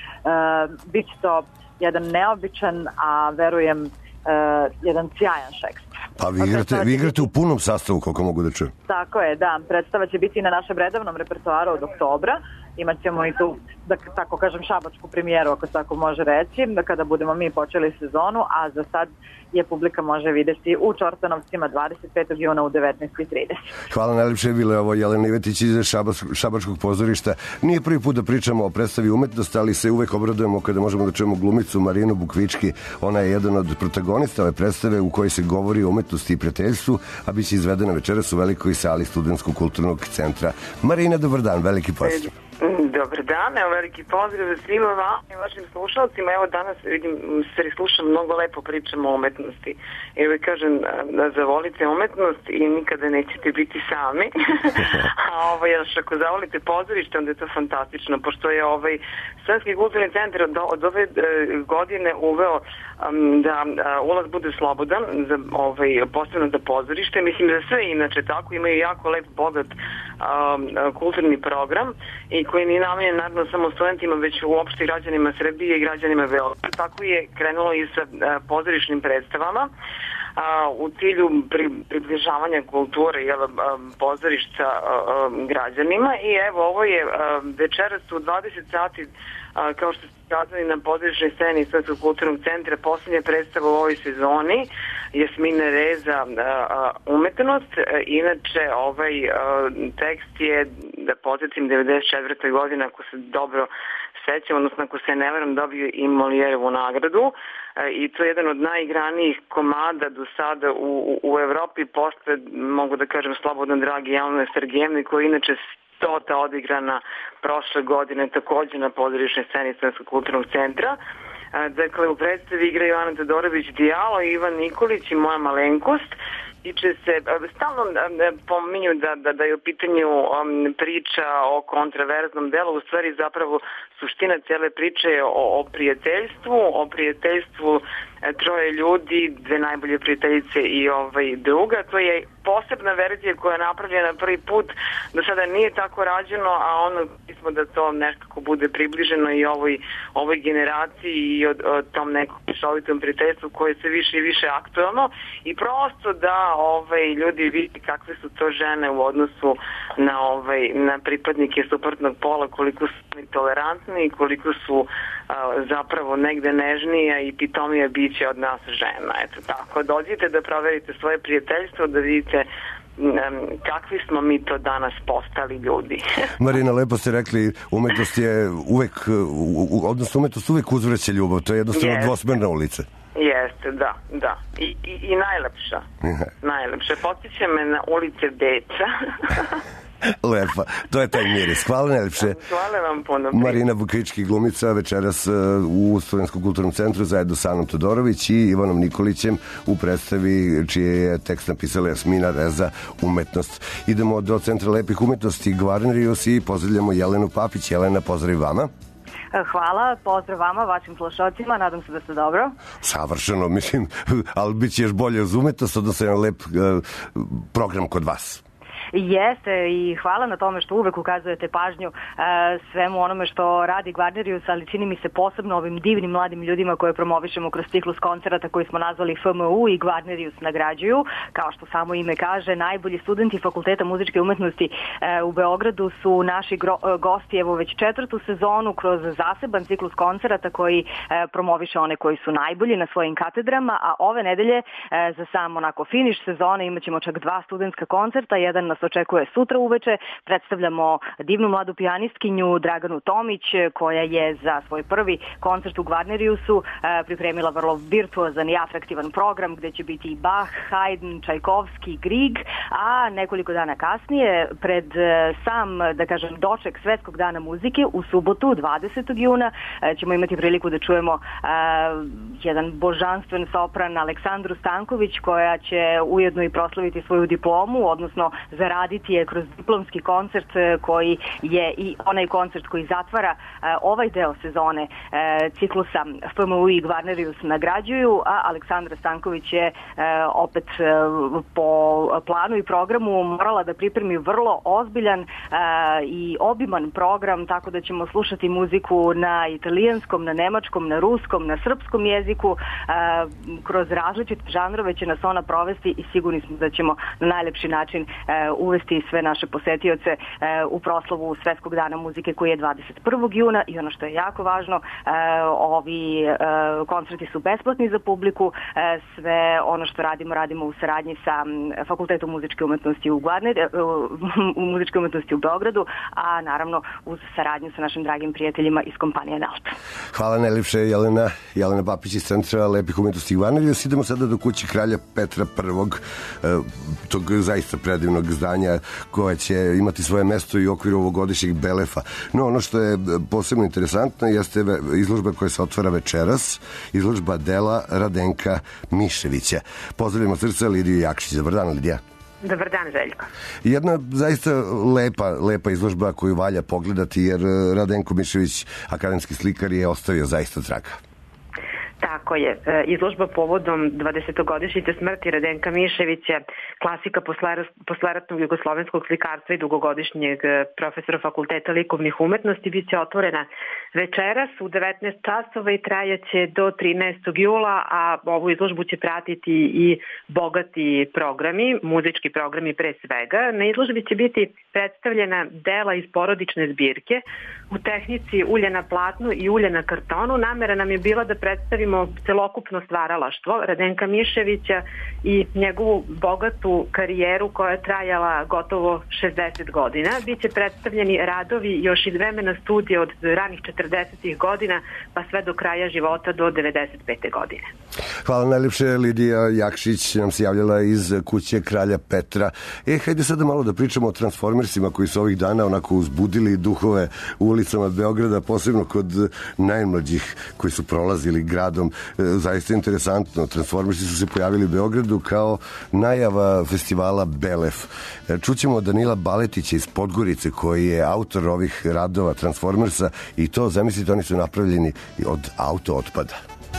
Uh, Biće to jedan neobičan, a verujem uh, jedan sjajan Šekspir. Pa vi igrate, vi igrate u punom sastavu, koliko mogu da čujem. Tako je, da. Predstava će biti na našem redovnom repertoaru od oktobra. Imaćemo i tu, da tako kažem, šabačku premijeru, ako tako može reći, da kada budemo mi počeli sezonu, a za sad je publika može videti u Čortanovcima dvadeset petog juna u devetnaest i trideset. Hvala najlepše, bile ovo Jelena Ivetić iz Šabačkog pozorišta. Nije prvi put da pričamo o predstavi umetnosti, ali se uvek obradujemo kada možemo da čujemo glumicu Marinu Bukvički. Ona je jedan od protagonista ove predstave u kojoj se govori o umetnosti i prijateljstvu, a biće izvedena večeras u velikoj sali Studentskog kulturnog centra. Marina, dobar dan, veliki pozdrav. Dobar dan, evo veliki pozdrav svima vam i vašim slušalcima. Evo danas vidim, se slušam, mnogo lepo pričamo o umetnosti. Evo i kažem da zavolite umetnost i nikada nećete biti sami. A ovaj, još ako zavolite pozorište, onda je to fantastično, pošto je ovaj Studentski kulturni centar od, od ove godine uveo um, da uh, ulaz bude slobodan, za, ovaj, posebno za pozorište. Mislim da sve inače tako, imaju jako lep, bogat um, kulturni program i koji nije namenjen naravno samo studentima, već uopšte građanima Srbije i građanima Beograda. Tako je krenulo i sa a, pozorišnim predstavama a, u cilju pri, približavanja kulture i pozorišta a, a, građanima. I evo, ovo je a, večeras u dvadeset sati, a, kao što ste kazali, na pozorišnoj sceni Studentskog kulturnog centra, posljednja predstava u ovoj sezoni, Jasmina Reza, umetnost. Inače, ovaj tekst je, da podsjetim, devedeset četvrte godine, ako se dobro sećam, odnosno ako se ne varam, dobio i Molijerovu nagradu. I to je jedan od najigranijih komada do sada u, u Evropi, posle, mogu da kažem slobodno, dragi Jelena Sergejevna, koja inače stota odigrana prošle godine takođe na pozorišnoj sceni Studentskog kulturnog centra. Dakle, u predstavi igraju Ana Todorović Dijalo, Ivan Nikolić i moja malenkost. tiče se, stalno pominju da, da, da je u pitanju um, priča o kontraverznom delu, u stvari zapravo suština cijele priče je o, o prijateljstvu, o prijateljstvu troje ljudi, dve najbolje prijateljice i ovaj druga. To je posebna verzija koja je napravljena prvi put, do sada nije tako rađeno, a ono smo da to nekako bude približeno i ovoj, ovoj generaciji i od, od tom nekom šovitom prijateljstvu koje se više i više aktualno i prosto da ovaj, ljudi vidi kakve su to žene u odnosu na, ovaj, na pripadnike suprotnog pola, koliko su tolerantni i koliko su a, zapravo negde nežnija i pitomija biće od nas žena. Eto tako, dođite da proverite svoje prijateljstvo, da vidite kakvi smo mi to danas postali ljudi. Marina, lepo ste rekli, umetnost je uvek, odnosno umetnost uvek uzvraća ljubav, to je jednostavno yes. dvosmerna ulica. Jeste, da, da. I, i, i najlepša. Najlepša. Podsjeća me na ulice Beča. Lepa, to je taj miris. Hvala najlepše. Hvala vam puno. Marina Vukvički, glumica, večeras u Studentskom kulturnom centru zajedno sa Anom Todorović i Ivanom Nikolićem u predstavi čije je tekst napisala Jasmina Reza, Umetnost. Idemo do Centra lepih umetnosti Gvarnerius i pozdravljamo Jelenu Papić. Jelena, pozdrav i vama. Hvala, pozdrav vama, vašim slušalcima, nadam se da ste dobro. Savršeno, mislim, ali bit će još bolje uz umetnost, odnosno jedan lep uh, program kod vas. Jeste i hvala na tome što uvek ukazujete pažnju e, svemu onome što radi Gvarnerius, ali čini mi se posebno ovim divnim mladim ljudima koje promovišemo kroz ciklus koncerata koji smo nazvali F M U i Gvarnerius nagrađuju. Kao što samo ime kaže, najbolji studenti Fakulteta muzičke umetnosti e, u Beogradu su naši gro, gosti evo već četvrtu sezonu kroz zaseban ciklus koncerata koji e, promoviše one koji su najbolji na svojim katedrama, a ove nedelje e, za sam onako finiš sezone imaćemo čak dva studentska koncerta, jedan na očekuje sutra uveče. Predstavljamo divnu mladu pijanistkinju Draganu Tomić koja je za svoj prvi koncert u Gvarneriusu pripremila vrlo virtuozan i atraktivan program gde će biti i Bach, Haydn, Čajkovski, Grieg, a nekoliko dana kasnije pred sam, da kažem, doček Svetskog dana muzike u subotu dvadesetog juna ćemo imati priliku da čujemo uh, jedan božanstven sopran Aleksandru Stanković koja će ujedno i proslaviti svoju diplomu, odnosno zaraditi je kroz diplomski koncert koji je i onaj koncert koji zatvara uh, ovaj deo sezone uh, ciklusa F M U i Gvarnerius nagrađuju, a Aleksandra Stanković je uh, opet uh, po planu i programu morala da pripremi vrlo ozbiljan uh, i obiman program, tako da ćemo slušati muziku na italijanskom, na nemačkom, na ruskom, na srpskom jeziku, uh, kroz različite žanrove će nas ona provesti i sigurni smo da ćemo na najlepši način uh, uvesti sve naše posetioce uh, u proslavu Svetskog dana muzike koji je dvadeset prvog juna i ono što je jako važno, uh, ovi uh, koncerti su besplatni za publiku, uh, sve ono što radimo, radimo u saradnji sa um, Fakultetom muzičke umetnosti u Gvarner, uh, u muzičke umetnosti u Beogradu, a naravno uz saradnju sa našim dragim prijateljima iz kompanije Nalta. Hvala najlepše, Jelena. Jelena Papić iz Centra lepih umetnosti Gvarnerius. Idemo sada do kuće kralja Petra prvog, tog zaista predivnog zdanja koje će imati svoje mesto i u okviru ovogodišnjeg Belefa. No, ono što je posebno interesantno jeste izložba koja se otvara večeras, izložba dela Radenka Miševića. Pozdravljamo srca Lidiju Jakšić. Dobar dan, Lidija. Dobar dan, Željko. Jedna zaista lepa, lepa izložba koju valja pogledati, jer Radenko Mišević, akademski slikar, je ostavio zaista traga. Tako je. Izložba povodom dvadesetogodišnjice smrti Radenka Miševića, klasika posleratnog jugoslovenskog slikarstva i dugogodišnjeg profesora Fakulteta likovnih umetnosti, bit će otvorena večeras u devetnaest časova i trajaće do trinaestog jula, a ovu izložbu će pratiti i bogati programi, muzički programi pre svega. Na izložbi će biti predstavljena dela iz porodične zbirke u tehnici ulja na platnu i ulja na kartonu. Namera nam je bila da predstavimo celokupno stvaralaštvo Radenka Miševića i njegovu bogatu karijeru koja je trajala gotovo šezdeset godina. Biće predstavljeni radovi još iz vremena studija od ranih četrdesetih godina pa sve do kraja života do devedeset pete godine. Hvala najljepše. Lidija Jakšić nam se javljala iz kuće kralja Petra. E, hajde sada malo da pričamo o Transformersima koji su ovih dana onako uzbudili duhove u ulicama Beograda, posebno kod najmlađih koji su prolazili gradom e, zaista interesantno. Transformersi su se pojavili u Beogradu kao najava festivala Belef. E, čućemo Danila Baletića iz Podgorice koji je autor ovih radova Transformersa i to, zamislite, oni su napravljeni od auto otpada.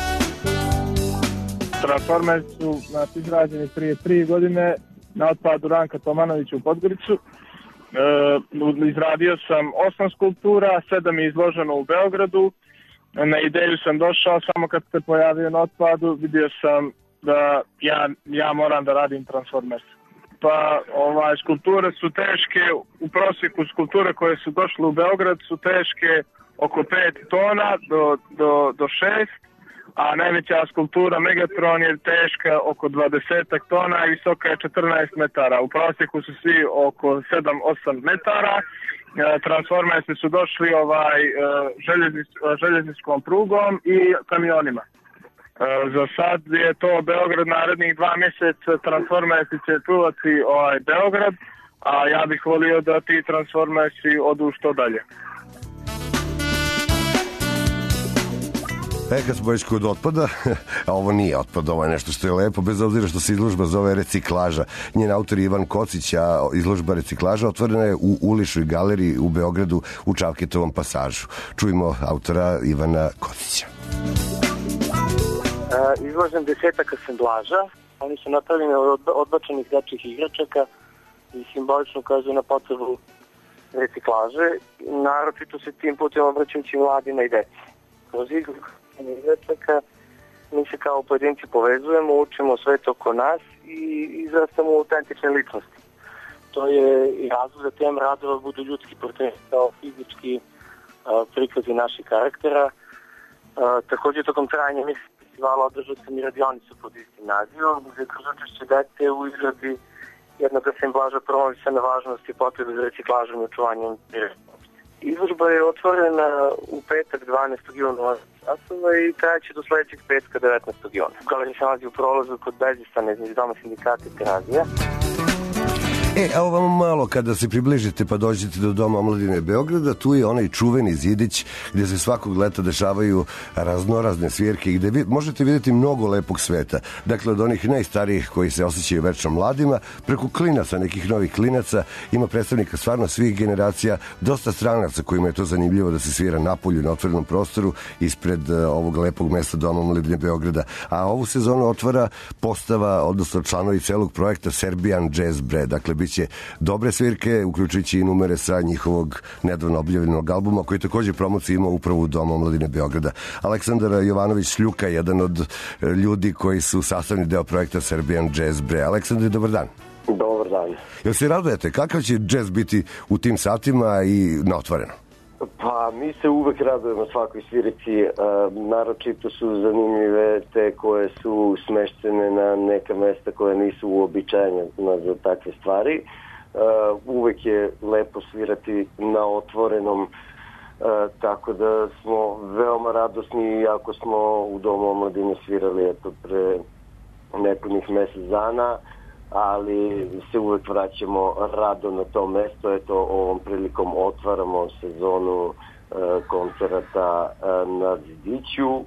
Transformers su znači, izrađeni prije tri godine na otpadu Ranka Tomanovića u Podgoricu. E, izradio sam osam skulptura, sedam je izloženo u Beogradu. Na ideju sam došao, samo kad se pojavio na otpadu, vidio sam da ja, ja moram da radim Transformers. Pa ovaj, skulpture su teške, u prosjeku skulpture koje su došle u Beograd su teške oko pet tona do, do, do šest, a najveća skulptura Megatron je teška oko dvadeset tona i visoka je četrnaest metara. U prosjeku su svi oko sedam osam metara. Transformersi su došli ovaj željeznic, željezničkom prugom i kamionima. Za sad je to Beograd narednih dva mjeseca. Transformersi će čuvati ovaj Beograd, a ja bih volio da ti Transformersi odu što dalje. E, kad smo već kod otpada, a ovo nije otpad, ovo je nešto što je lepo, bez obzira što se izložba zove Reciklaža. Njen autor je Ivan Kocić, a izložba Reciklaža otvorena je u Ulišoj galeriji u Beogradu u Čavketovom pasažu. Čujemo autora Ivana Kocića. E, izložen desetak asemblaža. Oni su napravljeni od odbačenih dečjih igračaka i simbolično ukazuju na potrebu reciklaže. Naročito se tim putem obraćajući mladima i deci. Kroz igračaka mi se kao pojedinci povezujemo, učimo svet oko nas i izrastamo autentične ličnosti. To je i razlog da tem radova budu ljudski portreti kao fizički a, prikazi naših karaktera. A, također tokom trajanja mi festivala održao sam i radionicu pod istim nazivom, gdje kroz učešće dete u izradi jednog asemblaža promovisana važnost i potrebe za reciklažom i očuvanjem prirode. Izložba je otvorena u petak dvanaestog juna i trajaće do sledećeg petka devetnaestog juna. Galerija se nalazi u prolazu kod Bezistana između Doma sindikata i Terazija. E, a ovo malo kada se približite pa dođete do Doma omladine Beograda, tu je onaj čuveni zidić gdje se svakog leta dešavaju raznorazne svirke i gdje vi, možete vidjeti mnogo lepog sveta. Dakle, od onih najstarijih koji se osjećaju večno mladima, preko klinaca, nekih novih klinaca, ima predstavnika stvarno svih generacija, dosta stranaca kojima je to zanimljivo da se svira napolju na otvorenom prostoru ispred uh, ovog lepog mesta Doma omladine Beograda. A ovu sezonu otvara postava, odnosno članovi celog projekta Serbian Jazz Band. Dakle, bit će dobre svirke, uključujući i numere sa njihovog nedavno objavljenog albuma, koji također promociju ima upravo u Domu omladine Beograda. Aleksandar Jovanović-Šljuka je jedan od ljudi koji su sastavni deo projekta Serbian Jazz Band. Aleksandar, dobar dan. Dobar dan. Jel se radujete? Kakav će džez biti u tim satima i na otvoreno? Pa, mi se uvek radujemo svakoj svirici. E, naročito su zanimljive te koje su smeštene na neka mesta koje nisu uobičajene za takve stvari. E, uvek je lepo svirati na otvorenom, e, tako da smo veoma radosni, iako smo u Domu omladine svirali eto, pre nepunih mesec dana, ali se uvek vraćamo rado na to mesto. Eto, ovom prilikom otvaramo sezonu e, koncerata e, na Zidiću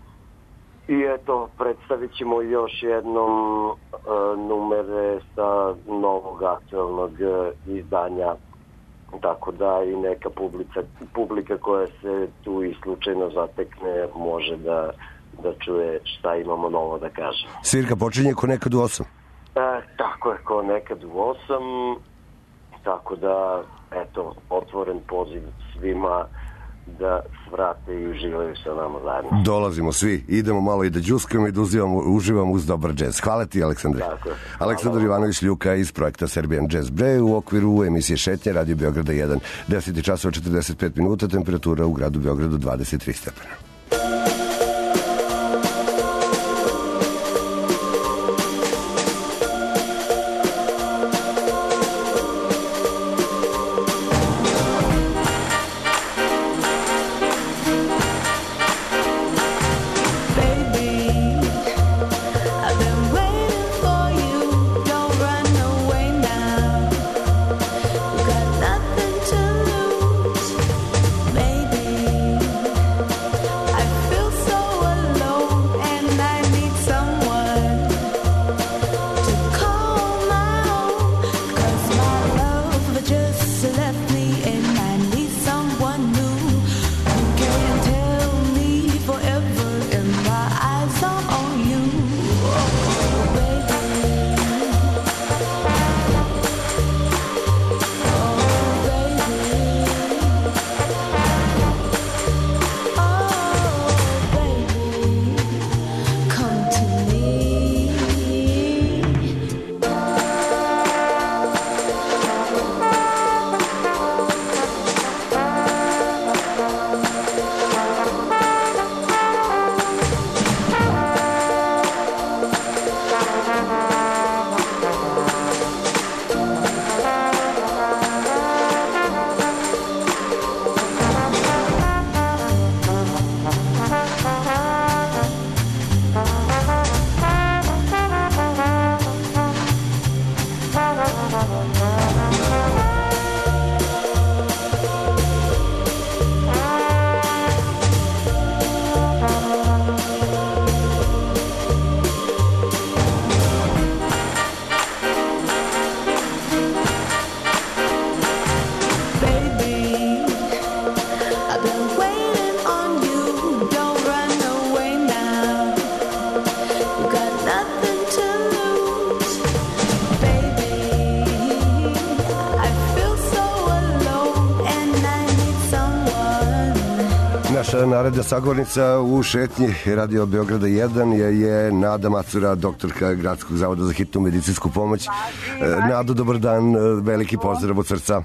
i eto, predstavit ćemo još jednom e, numere sa novog aktualnog e, izdanja, tako da i neka publika, publika koja se tu i slučajno zatekne može da, da čuje šta imamo novo da kažem. Svirka počinje ko nekad u osam. E, tako je, ko nekad u osam, tako da, eto, otvoren poziv svima da svrate i uživaju sa nama zajedno. Dolazimo svi, idemo malo i da džuskamo i da uzivamo, uživamo uz dobar džez. Hvala ti, Aleksandre. Tako je. Aleksandar Jovanović-Ljuka iz projekta Serbian Jazz Band u okviru emisije Šetnje, Radio Beograda jedan. deset časova četrdeset pet minuta, temperatura u gradu Beogradu dvadeset tri stepena. I Naša naredna sagovornica u šetnji Radio Beograda jedan je, je Nada Macura, doktorka Gradskog zavoda za hitnu medicinsku pomoć. Nado, dobar dan, veliki pozdrav od srca.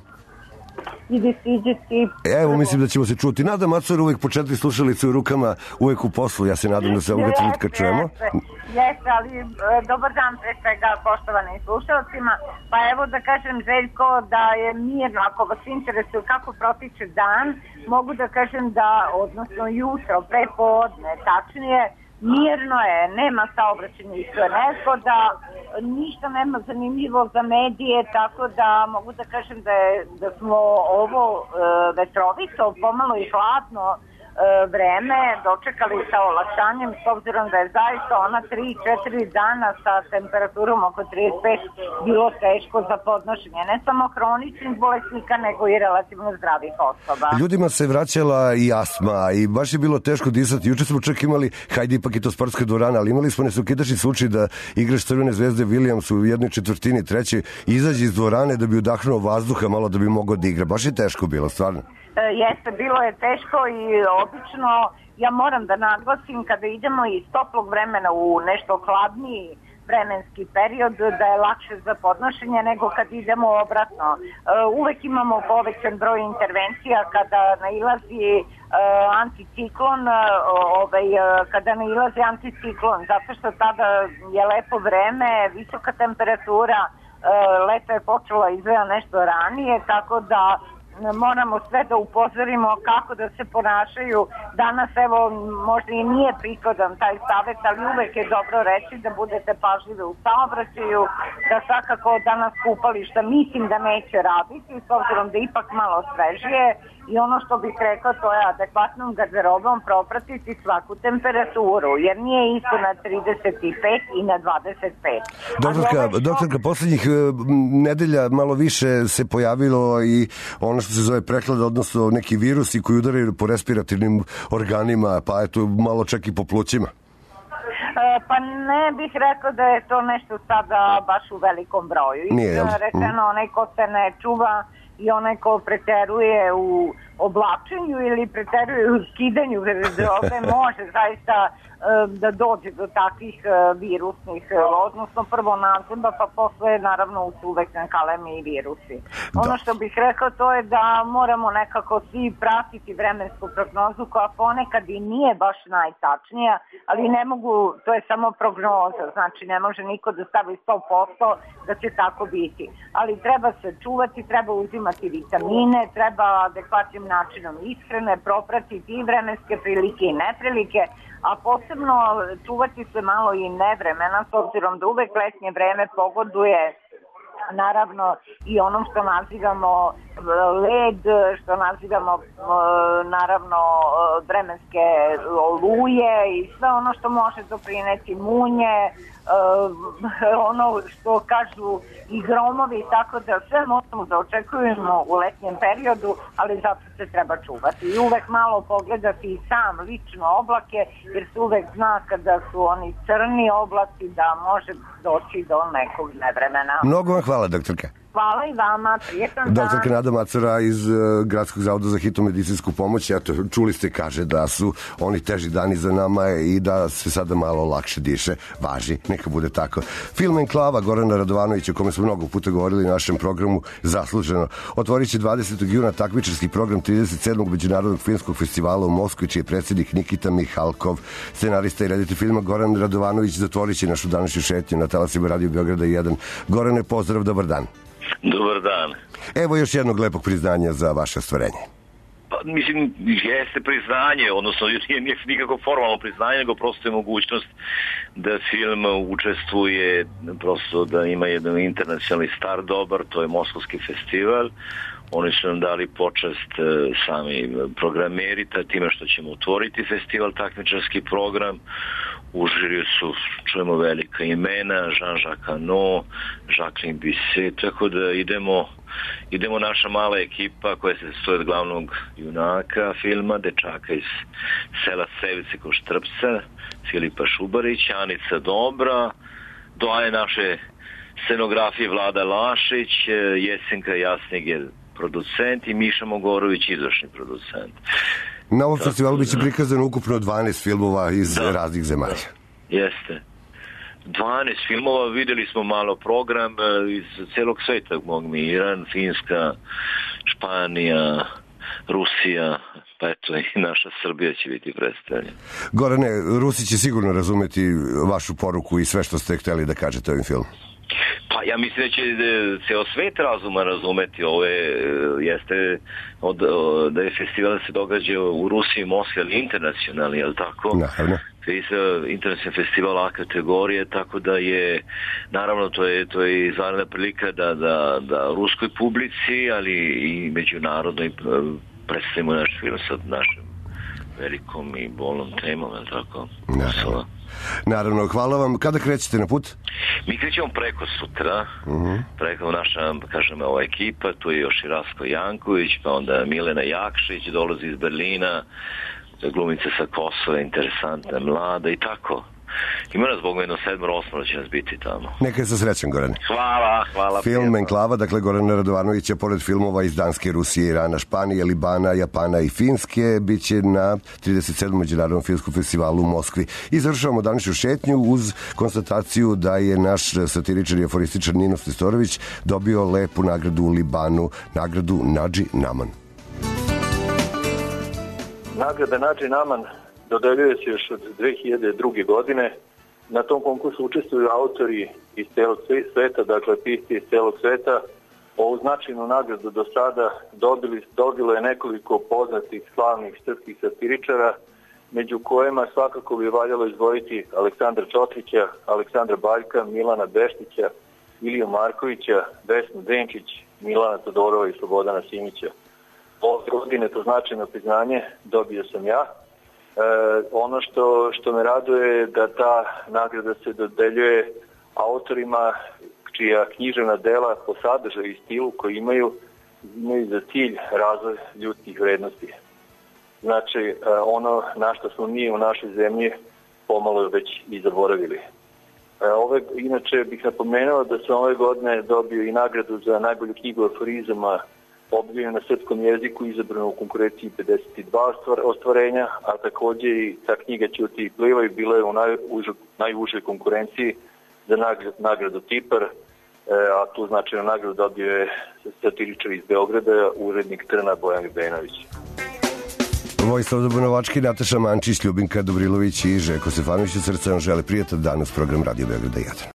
Idi si, idi si. Evo, mislim da ćemo se čuti. Nada Macura uvek po četiri slušalice u rukama, uvek u poslu. Ja se nadam da se ovoga trenutka čujemo. Jeste, ali e, dobar dan pre svega poštovanim slušalcima. Pa evo da kažem, Željko, da je mirno, ako vas interesuje kako protiče dan, mogu da kažem da, odnosno jutro, prepodne, tačnije, mirno je, nema saobraćajnih nezgoda, ništa nema zanimljivo za medije, tako da mogu da kažem da, je, da smo ovo e, vetrovito, pomalo i hladno e, vreme dočekali sa olakšanjem, s obzirom da je zaista ona tri četiri dana sa temperaturom oko trideset pet bilo teško za podnošenje, ne samo hroničnih bolesnika, nego i relativno zdravih osoba. Ljudima se vraćala i astma i baš je bilo teško disati. Juče smo čak imali, hajde ipak je to sportska dvorana, ali imali smo nesukitačni slučaj da igrač Crvene zvezde Williams u jednoj četvrtini treće izađe iz dvorane da bi udahnuo vazduha malo da bi mogao da igra. Baš je teško bilo, stvarno. E, jeste, bilo je teško i obično ja moram da naglasim kada idemo iz toplog vremena u nešto hladniji vremenski period da je lakše za podnošenje nego kad idemo obratno. E, uvek imamo povećan broj intervencija kada nailazi e, anticiklon, e, ovaj, e, kada nailazi anticiklon, zato što tada je lepo vreme, visoka temperatura, e, leto je počelo izgleda nešto ranije, tako da moramo sve da upozorimo kako da se ponašaju. Danas, evo, možda i nije prikladan taj savjet, ali uvek je dobro reći da budete pažljivi u saobraćaju, da svakako danas kupališta mislim da neće raditi, s obzirom da ipak malo svežije, i ono što bih rekao, to je adekvatnom garderobom propratiti svaku temperaturu, jer nije isto na trideset pet i na dvadeset pet. Doktorka, što... doktorka, poslednjih nedelja malo više se pojavilo i ono što se zove prehlada, odnosno neki virusi koji udaraju po respirativnim organima, pa eto malo čak i po plućima. E, pa ne bih rekao da je to nešto sada baš u velikom broju. Nije, jel? Rečeno, onaj ko se ne čuva i onaj ko preteruje u oblačenju ili preteruje u skidanju garderobe može zaista e, da dođe do takvih e, virusnih, e, odnosno prvo nazeba, pa posle naravno uvek nakalemi i virusi. Da. Ono što bih rekao to je da moramo nekako svi pratiti vremensku prognozu koja ponekad i nije baš najtačnija, ali ne mogu, to je samo prognoza, znači ne može niko da stavi sto posto da će tako biti. Ali treba se čuvati, treba uzimati vitamine, treba adekvatnim načinom ishrane, propratiti i vremenske prilike i neprilike, a posebno čuvati se malo i nevremena, s obzirom da uvek letnje vreme pogoduje naravno i onom što nazivamo led, što nazivamo naravno vremenske oluje i sve ono što može doprineti munje, ono što kažu i gromovi, tako da sve možemo da očekujemo u letnjem periodu, ali zato se treba čuvati i uvek malo pogledati i sam lično oblake, jer se uvek zna kada su oni crni oblaci da može doći do nekog nevremena. Mnogo vam hvala, doktorka. Hvala i vama, prijetan dan. Doktorka Nada Macura iz uh, Gradskog zavoda za hitnu medicinsku pomoć. Eto, čuli ste, kaže da su oni teži dani za nama i da se sada malo lakše diše. Važi, neka bude tako. Film Enklava Gorana Radovanovića, o kome smo mnogo puta govorili u našem programu, zasluženo. Otvorit će dvadesetog juna takmičarski program trideset sedmog Međunarodnog filmskog festivala u Moskvi, čiji je predsjednik Nikita Mihalkov. Scenarista i reditelj filma Goran Radovanović zatvorit će našu današnju šetnju na talasima Radio Beograda jedan. Gorane, pozdrav, dobar dan. Dobar dan. Evo još jednog lepog priznanja za vaše ostvarenje. Pa, mislim, jeste priznanje, odnosno nije, nije nikako formalno priznanje, nego prosto je mogućnost da film učestvuje, prosto da ima jedan internacionalni star dobar, to je Moskovski festival. Oni su nam dali počast sami programeri, time što ćemo otvoriti festival, takmičarski program. U žiriju su, čujemo, velika imena, Jean-Jacques Hano, Jacqueline Bisset, tako da idemo, idemo naša mala ekipa koja se sastoji od glavnog junaka filma, dečaka iz sela Sevice kod Štrpca, Filipa Šubarića, Anica Dobra, doaje naše scenografije Vlada Lašić, Jesenka Jasniger, producent, i Miša Mogorović, izvršni producent. Na ovom festivalu biće prikazano ukupno dvanaest filmova iz Da. raznih zemalja. Jeste. dvanaest filmova, videli smo malo program e, iz celog sveta, mog mi Iran, Finska, Španija, Rusija, pa eto i naša Srbija će biti predstavljena. Gorane, Rusi će sigurno razumeti vašu poruku i sve što ste hteli da kažete ovim filmom. Pa ja mislim da će e, ceo svet razuma razumeti. Ovo je, e, jeste od, o, da je festival se događa u Rusiji, Moskvi, ali internacionalni, je li tako? Naravno. Internacionalni festival A kategorije, tako da je, naravno, to je, to je izvanredna prilika da, da, da ruskoj publici, ali i međunarodnoj predstavimo naš film sa našim velikom i bolnom temom, je li tako? Naravno. Naravno, hvala vam. Kada krećete na put? Mi krećemo preko sutra, uh-huh. preko naša, kažem, ova ekipa, tu je još i Rasko Janković, pa onda Milena Jakšić, dolazi iz Berlina, glumica sa Kosova, interesantna, mlada i tako. Ima nas, Bog me, jedno sedmoro, osmoro će nas biti tamo. Neka je sa srećan, Gorane. Hvala, hvala. Film prijatno. Enklava, dakle Gorana Radovanovića, pored filmova iz Danske, Rusije, Irana, Španije, Libana, Japana i Finske, bit će na trideset sedmom Međunarodnom filmskom festivalu u Moskvi. I završavamo današnju šetnju uz konstataciju da je naš satiričar i aforističar Nino Stestorović dobio lepu nagradu u Libanu, nagradu Nadži Naman. Nagrada Nadži Naman dodeljuje se još od dve hiljade druge. godine. Na tom konkursu učestvuju autori iz celog sveta, dakle pisci iz celog sveta. Ovu značajnu nagradu do sada dobili, dobilo je nekoliko poznatih slavnih srpskih satiričara, među kojima svakako bi valjalo izdvojiti Aleksandra Čotrića, Aleksandra Baljka, Milana Beštića, Iliju Markovića, Vesnu Denčić, Milana Todorova i Slobodana Simića. Ove godine to značajno priznanje dobio sam ja. E, ono što, što me raduje je da ta nagrada se dodeljuje autorima čija književna dela po sadržaju i stilu koji imaju, imaju za cilj razvoj ljudskih vrednosti. Znači, e, ono na što smo mi u našoj zemlji pomalo već i zaboravili. E, ove, inače bih napomenuo da sam ove godine dobio i nagradu za najbolju knjigu aforizama objavljena na srpskom jeziku, izabrano u konkurenciji pedeset dva ostvarenja, a takođe i ta knjiga Ćuti i plivaju bila je u najužoj, najužoj konkurenciji za nagradu, nagradu Tipar, a tu značajnu nagradu dobio je satiričar iz Beograda, urednik Trna Bojan Benović. Vojislav Dobronovački, Nataša Mančić, Ljubinka Dobrilović i Željko Stefanović od srca vam žele prijatan dan uz program Radio Beograda jedan.